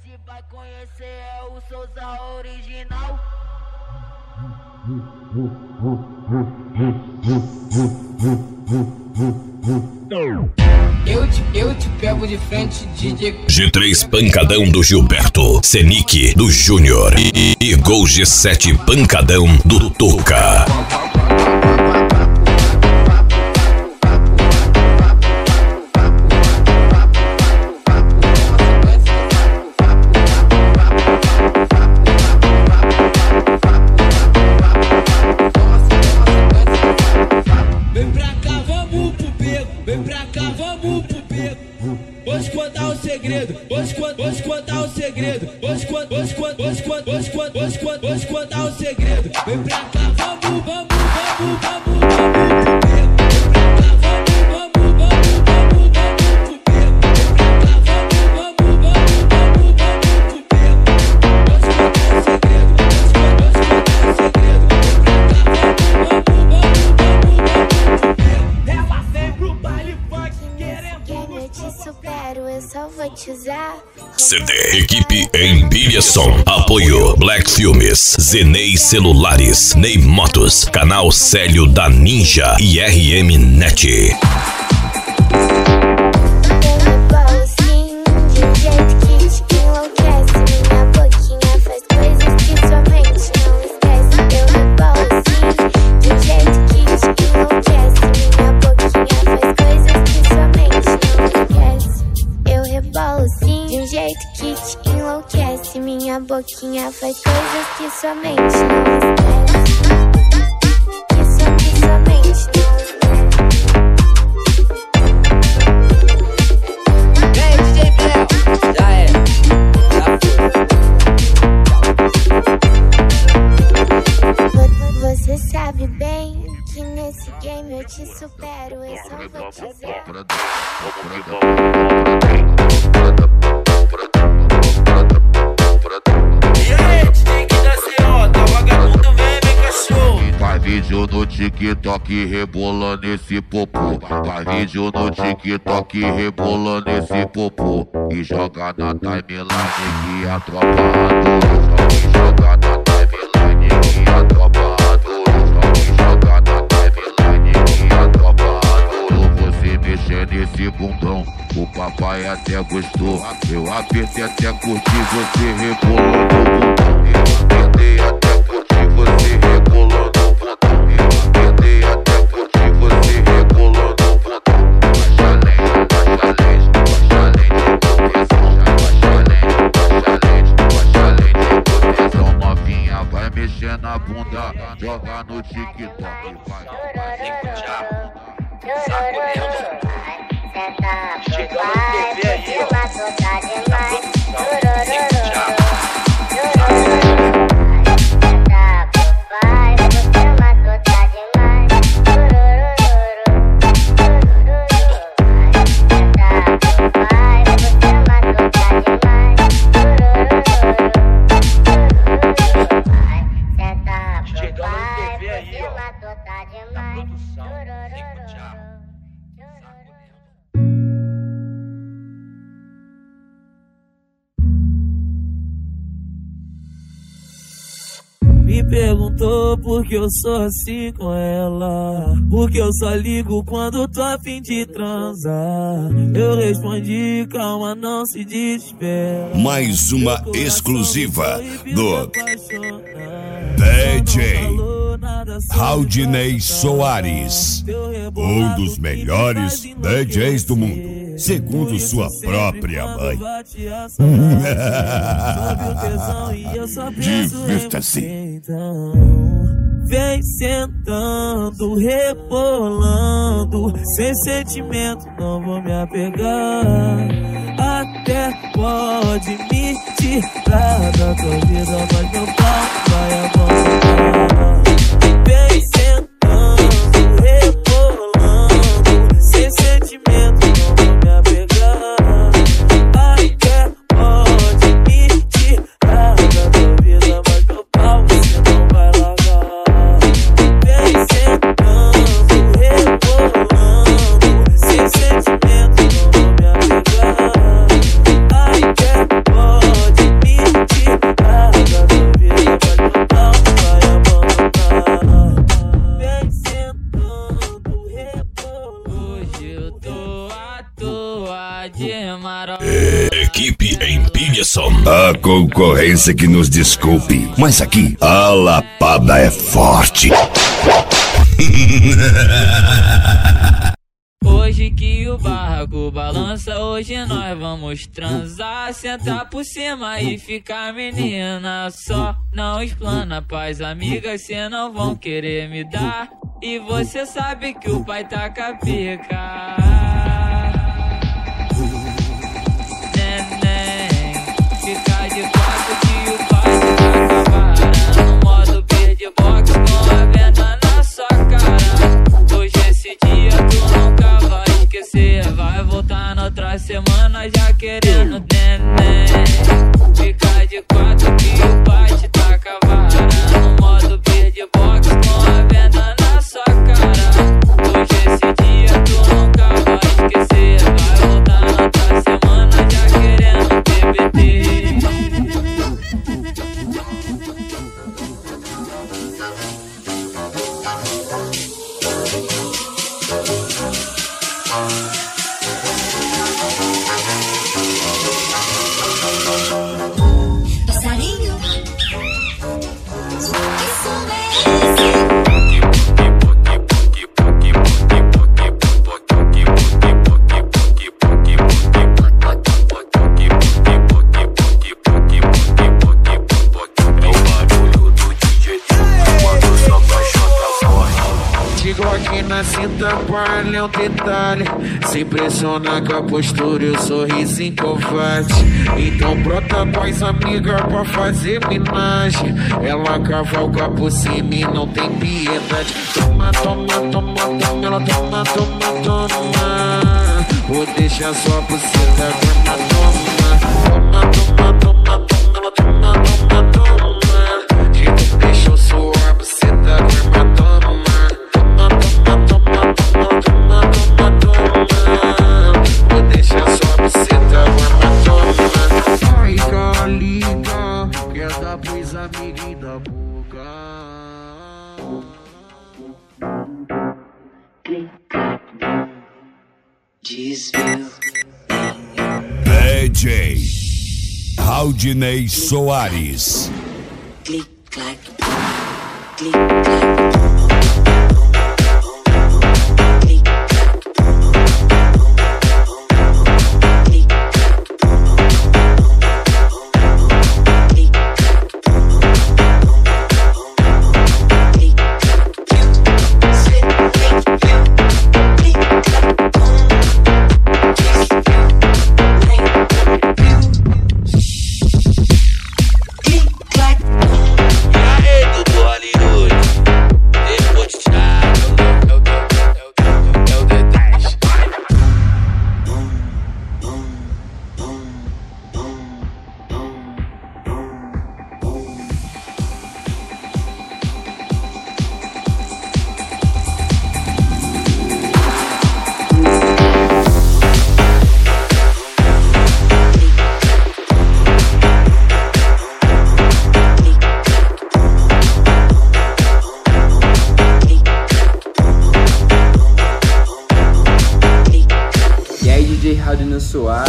gente vai conhecer é o Souza original. Eu te pego de frente, DJ G3 Pancadão do Gilberto, Senic do Júnior e Gol G7 Pancadão do Toca. Vem pra cá, vamos pro beco. Vem pra cá, vamos pro beco. Hoje contar o segredo. Hoje contar o segredo. Hoje contar o segredo. Vem pra cá, vamos pro beco. CD Equipe Empilhação. Apoio Black Filmes, Zenei Celulares, Ney Motos, Canal Célio da Ninja e RM Net. Minha boquinha faz coisas que sua mente não esquece. Que sua mente não esquece. Vem, DJ Bléu, já é. Você sabe bem que nesse game eu te supero. Eu só vou te dizer. Faz vídeo no TikTok rebolando esse popô. Faz vídeo no TikTok rebolando esse popô. E joga na timeline que a tropa adora. Joga na timeline que a tropa adora. Joga na timeline que a tropa adora. Você mexer nesse bundão, o papai até gostou. Eu apertei até curtir você rebolando o bundão. Eu apertei até curtir você rebolando. Na bunda, joga no TikTok, vai. Chegando no TV aí, ó. Me perguntou por que eu sou assim com ela, porque eu só ligo quando tô a fim de transar. Eu respondi, calma, não se desespera. Mais uma exclusiva do DJ Raudinei Soares, um dos melhores DJs do mundo, segundo sua própria mãe. Divirta-se. Vem sentando, rebolando, sem sentimento, não vou me apegar. Até pode me tirar da tua vida, mas meu pau vai abandonar. Vem sentando, rebolando, sem sentimento, não vou me apegar. Até pode me tirar da tua vida, mas meu pau você não vai largar. Vem sentando, rebolando, sem sentimento, não vou me apegar. Até pode Equipe Empilhação. A concorrência que nos desculpe, mas aqui a lapada é forte. Hoje que o barraco balança, hoje nós vamos transar. Sentar por cima e ficar menina. Só não explana pras amigas, cê não vão querer me dar. E você sabe que o pai tá com a pica. Neném, fica de quatro que o pai tá com a vara. No modo beatbox com a venda na sua cara. Hoje esse dia tu nunca vai esquecer. Vai voltar na outra semana já querendo neném. Fica de quatro que o pai te tá com a vara. No modo beatbox com a venda na sua cara. Hoje esse dia tu nunca vai esquecer. Vai voltar na outra semana já querendo TBT. Passarinho, Chegou aqui na cinta, palha um detalhe. Se impressiona com a postura e o sorriso covarde. Então brota pós amiga pra fazer minagem. Ela cavalga por cima e não tem piedade. Toma, toma, toma, toma, ela toma, toma, toma. Vou deixar só por cima, toma, toma. Toma, toma, toma, toma, ela toma, toma, toma. Que não deixou suar por cima, toma, toma. Vou deixar só pra você dar uma toma. Ai, Calica, quer dar pros amigos e da boca. DJ Raudinei Soares. click, clack, click, clack. DJ Raudinei Soares.